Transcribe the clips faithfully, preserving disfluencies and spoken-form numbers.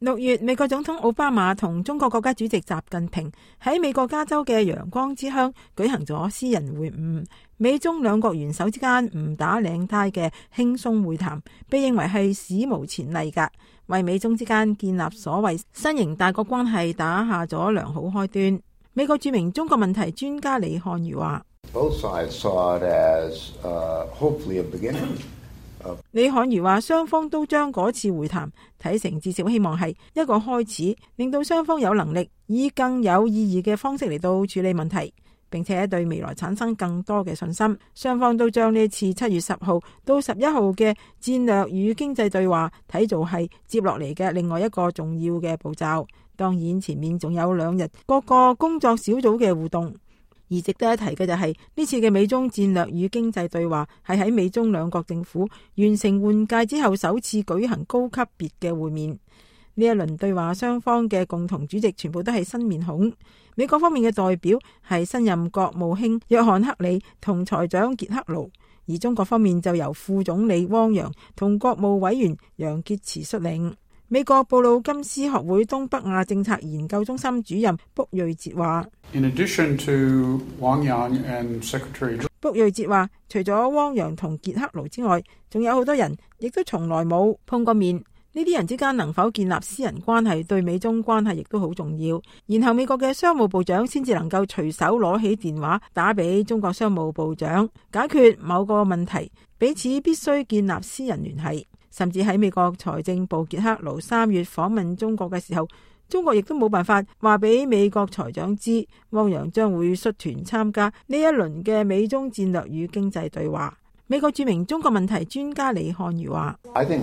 六月，美國總統奧巴馬同中國國家主席習近平喺美國加州嘅陽光之鄉舉行咗私人會晤，美中兩國元首之間唔打領呔嘅輕鬆會談，被認為係史無前例㗎，為美中之間建立所謂新型大國關係打下咗良好開端。美國著名中國問題專家李漢儒話：李漢儒話，雙方都將嗰次會談睇成至少希望係一個開始，令到雙方有能力以更有意義嘅方式嚟到處理問題，並且對未來產生更多嘅信心。雙方都將呢次七月十號到十一號嘅戰略與經濟對話睇做係接落嚟嘅另外一個重要嘅步驟。當然，前面仲有兩日各個工作小組嘅互動。而值得一提嘅就係、是、呢次嘅美中戰略與經濟對話係喺美中兩國政府完成換屆之後首次舉行高級別嘅會面。呢一輪對話雙方嘅共同主席全部都係新面孔。美國方面嘅代表係新任國務卿約翰克里同財長傑克盧，而中國方面就由副總理汪洋同國務委員楊潔篪率領。美國布魯金斯學會東北亞政策研究中心主任卜瑞哲話： In addition to Wang Yang and Secretary， 卜瑞哲話，除咗汪洋同傑克盧之外，仲有好多人亦都從來冇碰過面。呢啲人之間能否建立私人關係，對美中關係亦都好重要。然後美國嘅商務部長先至能夠隨手攞起電話打俾中國商務部長，解決某個問題，彼此必須建立私人聯繫。甚至喺美國財政部傑克盧三月訪問中國嘅時候，中國亦都冇辦法話俾美國財長知，汪洋將會率團參加呢一輪嘅美中戰略與經濟對話。美國著名中國問題專家李漢儒話：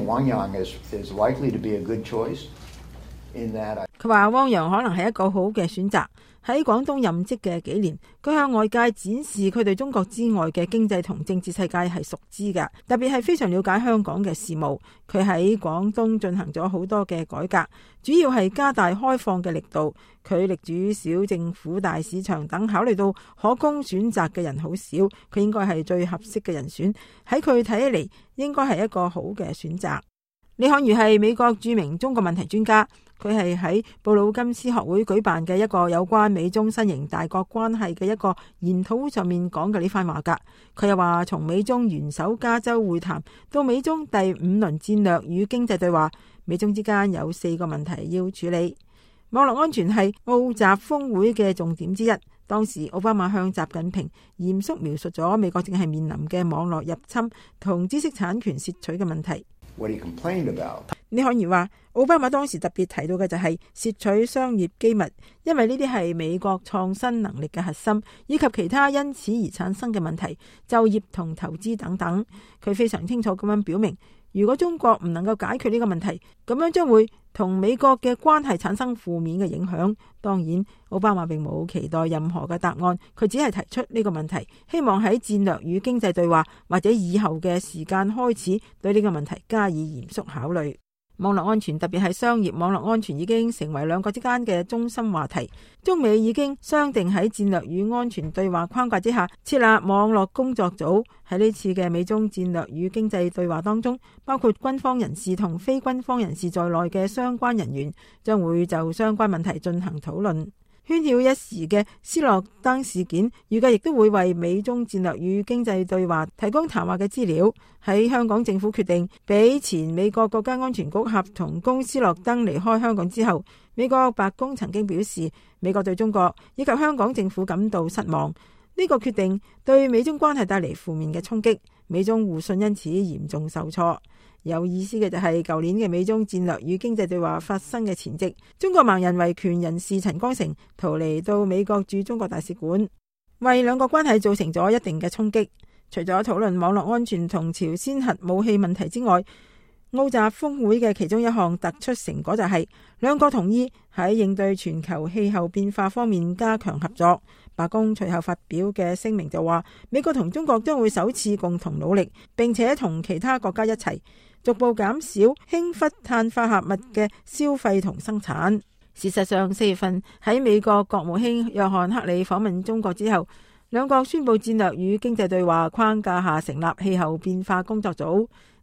佢話汪洋可能係一個好嘅選擇。喺廣東任職嘅幾年，佢向外界展示佢對中國之外嘅經濟同政治世界係熟知㗎，特別係非常了解香港嘅事務。佢喺廣東進行咗好多嘅改革，主要係加大開放嘅力度。佢力主小政府大市場等，考慮到可供選擇嘅人好少，佢應該係最合適嘅人選。喺佢睇起嚟，應該係一個好嘅選擇。李漢儒係美國著名中國問題專家。佢係喺布魯金斯學會舉辦嘅一個有關美中新型大國關係嘅一個研討會上面講嘅呢番話㗎。佢又話，從美中元首加州會談到美中第五輪戰略與經濟對話，美中之間有四個問題要處理。網絡安全係澳習峰會嘅重點之一。當時奧巴馬向習近平嚴肅描述咗美國正係面臨嘅網絡入侵同知識產權竊取嘅問題。李漢儒話，奧巴馬當時特別提到嘅就係竊取商業機密，因為呢啲係美國創新能力嘅核心，以及其他因此而產生嘅問題，就業同投資等等。佢非常清楚咁樣表明，如果中國唔能夠解決呢個問題，咁樣將會同美國嘅關係產生負面嘅影響。當然，奧巴馬並冇期待任何嘅答案，佢只係提出呢個問題，希望喺戰略與經濟對話或者以後嘅時間開始對呢個問題加以嚴肅考慮。網絡安全，特別係商業網絡安全，已經成為兩國之間嘅中心話題。中美已經商定喺戰略與安全對話框架之下設立網絡工作組。喺呢次嘅美中戰略與經濟對話當中，包括軍方人士同非軍方人士在內嘅相關人員將會就相關問題進行討論。喧囂一時嘅斯諾登事件，預計亦都會為美中戰略與經濟對話提供談話嘅資料。喺香港政府決定俾前美國國家安全局合同工斯諾登離開香港之後，美國白宮曾經表示，美國對中國以及香港政府感到失望。呢個決定對美中關係帶嚟負面嘅衝擊，美中互信因此嚴重受挫。有意思嘅就係舊年嘅美中戰略與經濟對話發生嘅前夕，中國盲人維權人士陳光誠逃離到美國駐中國大使館，為兩國關係造成咗一定嘅衝擊。除咗討論網絡安全同朝鮮核武器問題之外，澳習峰會嘅其中一項突出成果就係兩國同意喺應對全球氣候變化方面加強合作。白宮隨後發表嘅聲明就話，美國同中國將會首次共同努力，並且同其他國家一齊逐步減少氫氟碳化合物嘅消費同生產。事實上，四月份喺美國國務卿約翰克里訪問中國之後，兩國宣布戰略與經濟對話框架下成立氣候變化工作組。呢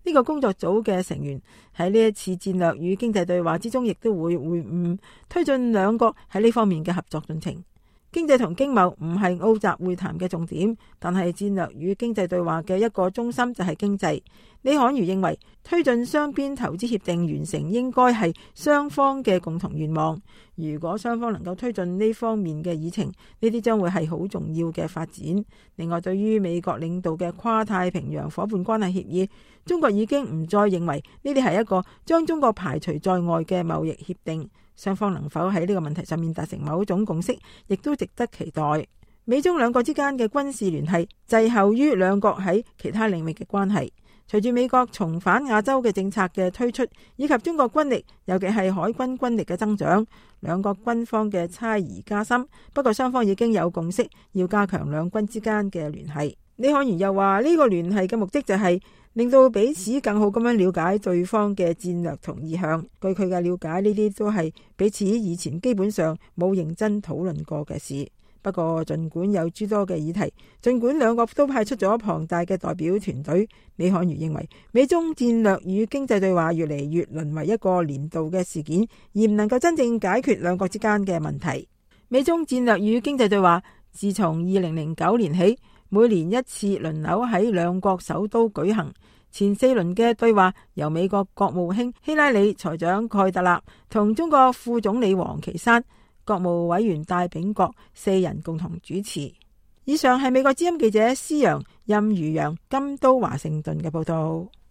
呢個工作組嘅成員喺呢一次戰略與經濟對話之中，亦都會會晤，推進兩國喺呢方面嘅合作進程。經濟同經貿唔係澳習會談嘅重點，但係戰略與經濟對話嘅一個中心就係經濟。李罕如認為，推進雙邊投資協定完成應該係雙方嘅共同願望。如果雙方能夠推進呢方面嘅議程，呢啲將會係好重要嘅發展。另外，對於美國領導嘅跨太平洋伙伴關係協議，中國已經唔再認為呢啲係一個將中國排除在外嘅貿易協定。雙方能否喺呢個問題上面達成某種共識，亦都值得期待。美中兩國之間嘅軍事聯繫滯後於兩國喺其他領域嘅關係。隨住美國重返亞洲嘅政策嘅推出，以及中國軍力，尤其係海軍軍力嘅增長，兩國軍方嘅猜疑加深。不過雙方已經有共識，要加強兩軍之間嘅聯繫。李罕如又話呢個聯繫嘅目的就係令到彼此更好咁樣了解對方嘅戰略同意向。據佢嘅了解，呢啲都係彼此以前基本上冇認真討論過嘅事。不過儘管有諸多嘅議題，儘管兩國都派出咗龐大嘅代表團隊，李罕如認為美中戰略與經濟對話越嚟越淪為一個年度嘅事件，而唔能夠真正解決兩國之間嘅問題。美中戰略與經濟對話自從二零零九年起，每年一次輪流喺兩國首都舉行。前四輪嘅對話由美國國務卿希拉里、財長蓋特納同中國副總理王岐山、國務委員戴秉國四人共同主持。以上係美國之音記者施洋、任如陽、金都華盛頓嘅報道。